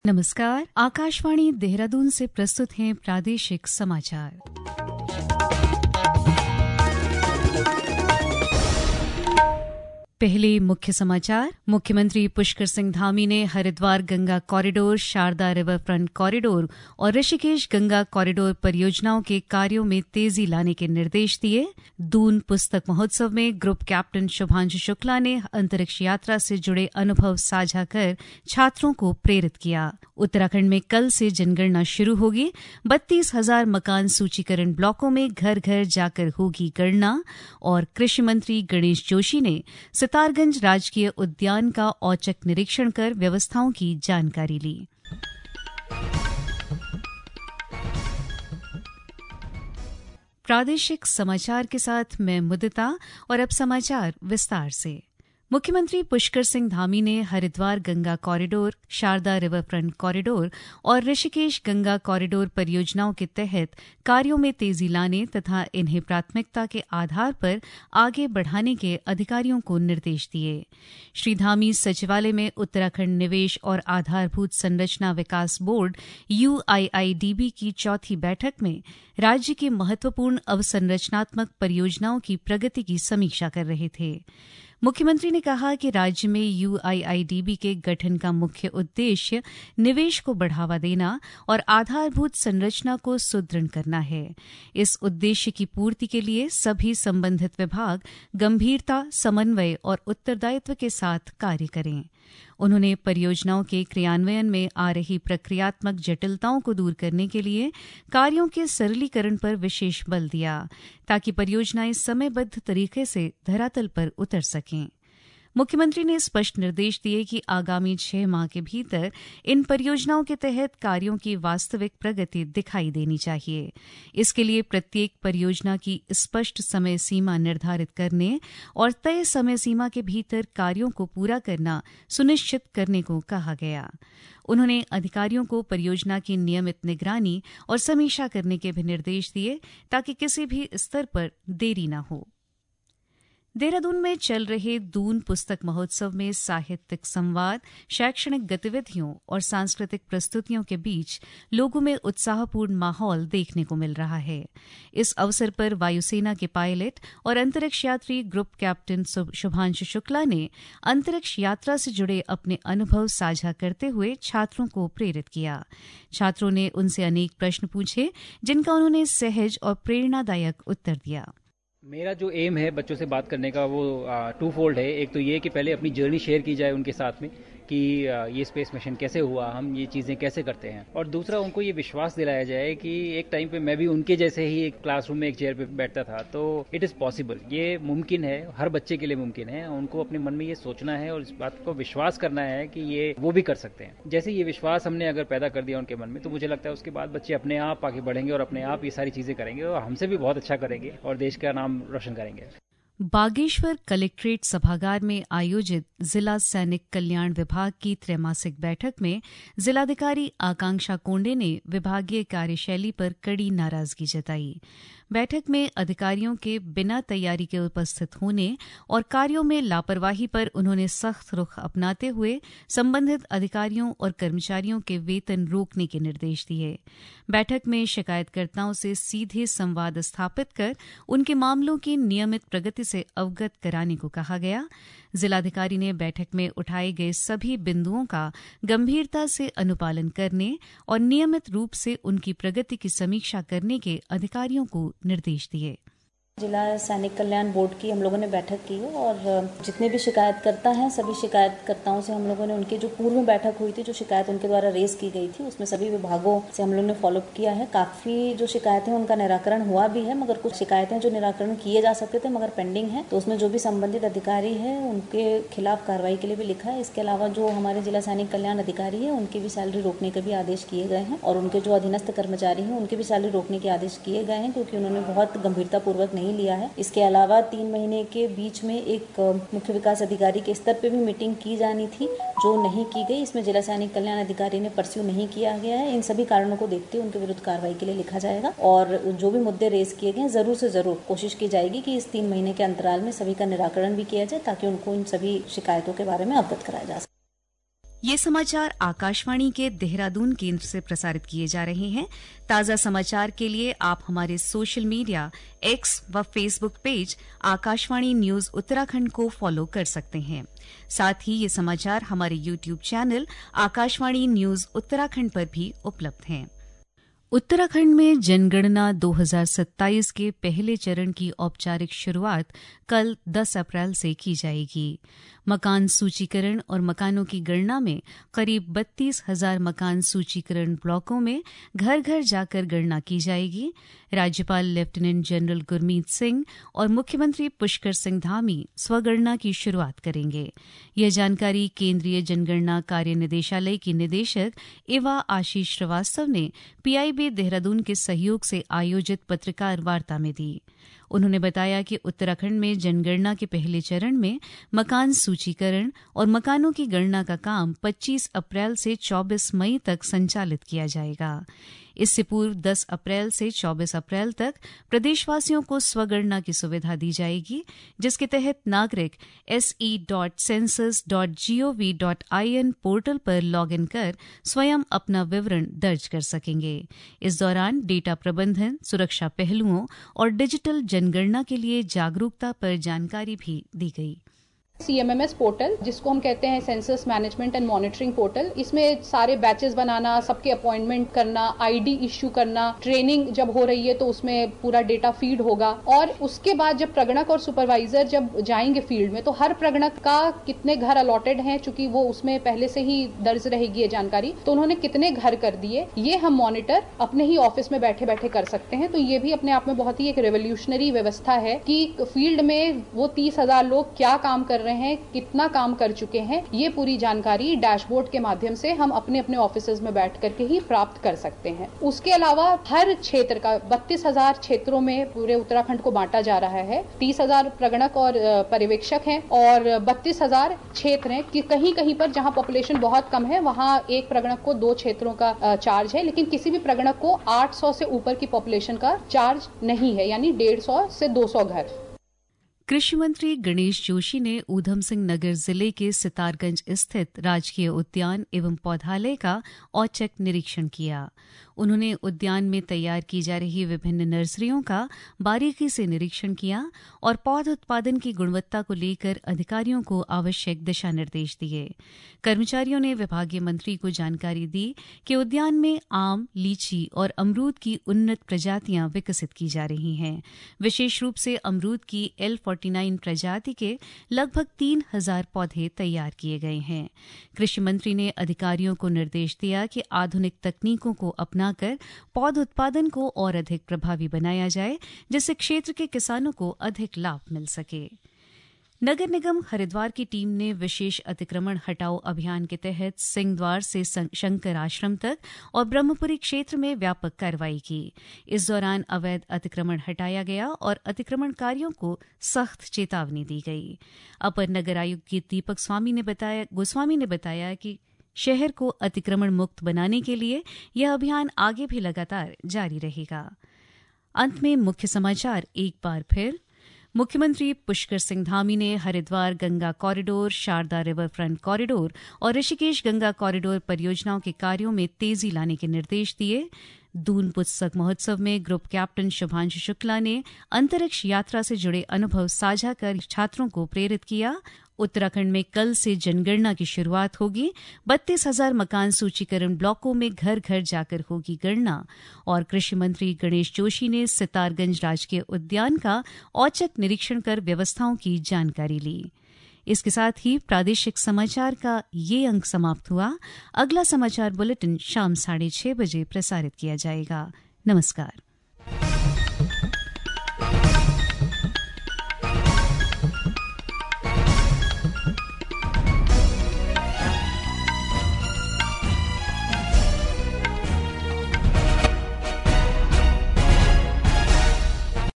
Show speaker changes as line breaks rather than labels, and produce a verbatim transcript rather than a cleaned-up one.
नमस्कार, आकाशवाणी देहरादून से प्रस्तुत हैं प्रादेशिक समाचार। पहले मुख्य समाचार। मुख्यमंत्री पुष्कर सिंह धामी ने Haridwar Ganga corridor, Sharda river front corridor और ऋषिकेश गंगा कॉरिडोर परियोजनाओं के कार्यों में तेजी लाने के निर्देश दिए। दून पुस्तक महोत्सव में ग्रुप कैप्टन शुभांशु शुक्ला ने अंतरिक्ष यात्रा से जुड़े अनुभव साझा कर छात्रों को प्रेरित किया। उत्तराखंड में कल से जनगणना शुरू होगी। बत्तीस हजार मकान सूचीकरण ब्लॉकों में घर घर जाकर होगी गणना। और कृषि मंत्री गणेश जोशी ने सितारगंज राजकीय उद्यान का औचक निरीक्षण कर व्यवस्थाओं की जानकारी ली। प्रादेशिक समाचार के साथ मैं मुदिता और अब समाचार विस्तार से। मुख्यमंत्री पुष्कर सिंह धामी ने Haridwar Ganga corridor, Sharda river front corridor और ऋषिकेश गंगा कॉरिडोर परियोजनाओं के तहत कार्यों में तेजी लाने तथा इन्हें प्राथमिकता के आधार पर आगे बढ़ाने के अधिकारियों को निर्देश दिए। श्री धामी सचिवालय में उत्तराखंड निवेश और आधारभूत संरचना विकास board U I I D B की चौथी बैठक में राज्य की महत्वपूर्ण अवसंरचनात्मक परियोजनाओं की प्रगति की समीक्षा कर रहे थे। मुख्यमंत्री ने कहा कि राज्य में U I I D B के गठन का मुख्य उद्देश्य निवेश को बढ़ावा देना और आधारभूत संरचना को सुदृढ़ करना है। इस उद्देश्य की पूर्ति के लिए सभी संबंधित विभाग गंभीरता, समन्वय और उत्तरदायित्व के साथ कार्य करें। उन्होंने परियोजनाओं के क्रियान्वयन में आ रही प्रक्रियात्मक जटिलताओं को दूर करने के लिए कार्यों के सरलीकरण पर विशेष बल दिया, ताकि परियोजनाएं समयबद्ध तरीके से धरातल पर उतर सकें। मुख्यमंत्री ने स्पष्ट निर्देश दिए कि आगामी छह माह के भीतर इन परियोजनाओं के तहत कार्यों की वास्तविक प्रगति दिखाई देनी चाहिए। इसके लिए प्रत्येक परियोजना की स्पष्ट समय सीमा निर्धारित करने और तय समय सीमा के भीतर कार्यों को पूरा करना सुनिश्चित करने को कहा गया। उन्होंने अधिकारियों को परियोजना की नियमित निगरानी और समीक्षा करने के भी निर्देश दिए, ताकि किसी भी स्तर पर देरी न हो। देहरादून में चल रहे दून पुस्तक महोत्सव में साहित्यिक संवाद, शैक्षणिक गतिविधियों और सांस्कृतिक प्रस्तुतियों के बीच लोगों में उत्साहपूर्ण माहौल देखने को मिल रहा है। इस अवसर पर वायुसेना के पायलट और अंतरिक्ष यात्री ग्रुप कैप्टन शुभांशु शुक्ला ने अंतरिक्ष यात्रा से जुड़े अपने अनुभव साझा करते हुए छात्रों को प्रेरित किया। छात्रों ने उनसे अनेक प्रश्न पूछे, जिनका उन्होंने सहज और प्रेरणादायक उत्तर दिया।
मेरा जो एम है बच्चों से बात करने का वो टू फोल्ड है। एक तो ये कि पहले अपनी जर्नी शेयर की जाए उनके साथ में कि ये स्पेस मिशन कैसे हुआ, हम ये चीज़ें कैसे करते हैं, और दूसरा उनको ये विश्वास दिलाया जाए कि एक टाइम पे मैं भी उनके जैसे ही एक क्लासरूम में एक चेयर पे बैठता था, तो इट इज़ पॉसिबल, ये मुमकिन है, हर बच्चे के लिए मुमकिन है। उनको अपने मन में ये सोचना है और इस बात को विश्वास करना है कि ये वो भी कर सकते हैं। जैसे ये विश्वास हमने अगर पैदा कर दिया उनके मन में, तो मुझे लगता है उसके बाद बच्चे अपने आप आगे बढ़ेंगे और अपने आप ये सारी चीज़ें करेंगे और हमसे भी बहुत अच्छा करेंगे और देश का नाम रोशन करेंगे।
बागेश्वर कलेक्ट्रेट सभागार में आयोजित जिला सैनिक कल्याण विभाग की त्रैमासिक बैठक में जिलाधिकारी आकांक्षा कोंडे ने विभागीय कार्यशैली पर कड़ी नाराजगी जताई। बैठक में अधिकारियों के बिना तैयारी के उपस्थित होने और कार्यों में लापरवाही पर उन्होंने सख्त रुख अपनाते हुए संबंधित अधिकारियों और कर्मचारियों के वेतन रोकने के निर्देश दिए। बैठक में शिकायतकर्ताओं से सीधे संवाद स्थापित कर उनके मामलों की नियमित प्रगति से अवगत कराने को कहा गया। जिलाधिकारी ने बैठक में उठाए गए सभी बिंदुओं का गंभीरता से अनुपालन करने और नियमित रूप से उनकी प्रगति की समीक्षा करने के अधिकारियों को निर्देश दिए।
जिला सैनिक कल्याण बोर्ड की हम लोगों ने बैठक की है और जितने भी शिकायतकर्ता हैं सभी शिकायतकर्ताओं से हम लोगों ने उनकी जो पूर्व में बैठक हुई थी, जो शिकायत उनके द्वारा रेज की गई थी, उसमें सभी विभागों से हम लोगों ने फॉलोअप किया है। काफी जो शिकायतें उनका निराकरण हुआ भी है, मगर कुछ शिकायतें जो निराकरण किए जा सकते थे मगर पेंडिंग है, तो उसमें जो भी संबंधित अधिकारी है उनके खिलाफ कार्रवाई के लिए भी लिखा है। इसके अलावा जो हमारे जिला सैनिक कल्याण अधिकारी है उनकी भी सैलरी रोकने के भी आदेश किए गए हैं और उनके जो अधीनस्थ कर्मचारी हैं उनके भी सैलरी रोकने के आदेश किए गए हैं, क्योंकि उन्होंने बहुत गंभीरतापूर्वक नहीं लिया है। इसके अलावा तीन महीने के बीच में एक मुख्य विकास अधिकारी के स्तर पे भी मीटिंग की जानी थी, जो नहीं की गई। इसमें जिला सैनिक कल्याण अधिकारी ने परस्यू नहीं किया गया है। इन सभी कारणों को देखते हुए उनके विरुद्ध कार्रवाई के लिए लिखा जाएगा और जो भी मुद्दे रेज किए गए जरूर से जरूर कोशिश की जाएगी कि इस तीन महीने के अंतराल में सभी का निराकरण भी किया जाए, ताकि उनको इन सभी शिकायतों के बारे में अवगत कराया जा सके।
ये समाचार आकाशवाणी के देहरादून केंद्र से प्रसारित किए जा रहे हैं। ताज़ा समाचार के लिए आप हमारे सोशल मीडिया एक्स व Facebook page Akashvani news Uttarakhand को फॉलो कर सकते हैं। साथ ही ये समाचार हमारे YouTube channel Akashvani news Uttarakhand पर भी उपलब्ध हैं। उत्तराखंड में जनगणना दो हज़ार सत्ताईस के पहले चरण की औपचारिक शुरुआत कल दस अप्रैल से की जाएगी। मकान सूचीकरण और मकानों की गणना में करीब बत्तीस हजार मकान सूचीकरण ब्लॉकों में घर घर जाकर गणना की जाएगी। राज्यपाल लेफ्टिनेंट जनरल गुरमीत सिंह और मुख्यमंत्री पुष्कर सिंह धामी स्वगणना की शुरुआत करेंगे। यह जानकारी केंद्रीय जनगणना कार्य निदेशालय की निदेशक इवा आशीष श्रीवास्तव ने पीआईबी देहरादून के सहयोग से आयोजित पत्रकार वार्ता में दी। उन्होंने बताया कि उत्तराखंड में जनगणना के पहले चरण में मकान सूचीकरण और मकानों की गणना का काम पच्चीस अप्रैल से चौबीस मई तक संचालित किया जाएगा। इससे पूर्व दस अप्रैल से चौबीस अप्रैल तक प्रदेशवासियों को स्वगणना की सुविधा दी जाएगी, जिसके तहत नागरिक S E dot census dot GOV dot I N portal पर लॉग इन कर स्वयं अपना विवरण दर्ज कर सकेंगे। इस दौरान डेटा प्रबंधन, सुरक्षा पहलुओं और डिजिटल जनगणना के लिए जागरूकता पर जानकारी भी दी गई।
सीएमएमएस पोर्टल, जिसको हम कहते हैं census management and monitoring portal, इसमें सारे बैचेस बनाना, सबके अपॉइंटमेंट करना, आईडी इश्यू करना, ट्रेनिंग जब हो रही है तो उसमें पूरा डेटा फीड होगा और उसके बाद जब प्रगणक और सुपरवाइजर जब जाएंगे फील्ड में तो हर प्रगणक का कितने घर अलॉटेड हैं, चूंकि वो उसमें पहले से ही दर्ज रहेगी ये जानकारी, तो उन्होंने कितने घर कर दिए ये हम मॉनिटर अपने ही ऑफिस में बैठे बैठे कर सकते हैं। तो ये भी अपने आप में बहुत ही एक रेवोल्यूशनरी व्यवस्था है कि फील्ड में वो तीस हजार लोग क्या काम कर रहे हैं, कितना काम कर चुके हैं, ये पूरी जानकारी डैशबोर्ड के माध्यम से हम अपने अपने ऑफिसेज में बैठ करके ही प्राप्त कर सकते हैं। उसके अलावा हर क्षेत्र का बत्तीस हजार क्षेत्रों में पूरे उत्तराखंड को बांटा जा रहा है। तीस हजार प्रगणक और पर्यवेक्षक हैं और बत्तीस हजार क्षेत्र हैं कि कहीं कहीं पर जहां पॉपुलेशन बहुत कम है वहां एक प्रगणक को दो क्षेत्रों का चार्ज है, लेकिन किसी भी प्रगणक को आठ सौ से ऊपर की पॉपुलेशन का चार्ज नहीं है, यानी डेढ़ सौ से दो सौ घर।
कृषि मंत्री गणेश जोशी ने ऊधम सिंह नगर जिले के सितारगंज स्थित राजकीय उद्यान एवं पौधालय का औचक निरीक्षण किया। उन्होंने उद्यान में तैयार की जा रही विभिन्न नर्सरियों का बारीकी से निरीक्षण किया और पौध उत्पादन की गुणवत्ता को लेकर अधिकारियों को आवश्यक दिशा निर्देश दिए। कर्मचारियों ने विभागीय मंत्री को जानकारी दी कि उद्यान में आम, लीची और अमरूद की उन्नत प्रजातियां विकसित की जा रही हैं। विशेष रूप से अमरूद की एल फोर्टी नाइन प्रजाति के लगभग तीन हजार पौधे तैयार किए गए हैं। कृषि मंत्री ने अधिकारियों को निर्देश दिया कि आधुनिक तकनीकों को अपना कर पौध उत्पादन को और अधिक प्रभावी बनाया जाए, जिससे क्षेत्र के किसानों को अधिक लाभ मिल सके। नगर निगम हरिद्वार की टीम ने विशेष अतिक्रमण हटाओ अभियान के तहत सिंहद्वार से शंकर आश्रम तक और ब्रह्मपुरी क्षेत्र में व्यापक कार्रवाई की। इस दौरान अवैध अतिक्रमण हटाया गया और अतिक्रमणकारियों को सख्त चेतावनी दी गई। अपर नगर आयुक्त दीपक स्वामी ने बताया गोस्वामी ने बताया कि शहर को अतिक्रमण मुक्त बनाने के लिए यह अभियान आगे भी लगातार जारी रहेगा। अंत में मुख्य समाचार एक बार फिर। मुख्यमंत्री पुष्कर सिंह धामी ने Haridwar Ganga corridor, Sharda river front corridor और ऋषिकेश गंगा कॉरिडोर परियोजनाओं के कार्यों में तेजी लाने के निर्देश दिए। दून पुस्तक महोत्सव में ग्रुप कैप्टन शुभांशु शुक्ला ने अंतरिक्ष यात्रा से जुड़े अनुभव साझा कर छात्रों को प्रेरित किया। उत्तराखंड में कल से जनगणना की शुरुआत होगी। बत्तीस हजार मकान सूचीकरण ब्लॉकों में घर घर जाकर होगी गणना। और कृषि मंत्री गणेश जोशी ने सितारगंज राजकीय उद्यान का औचक निरीक्षण कर व्यवस्थाओं की जानकारी ली। इसके साथ ही प्रादेशिक समाचार का ये अंक समाप्त हुआ। अगला समाचार बुलेटिन शाम साढ़े छह बजे प्रसारित किया जाएगा। नमस्कार।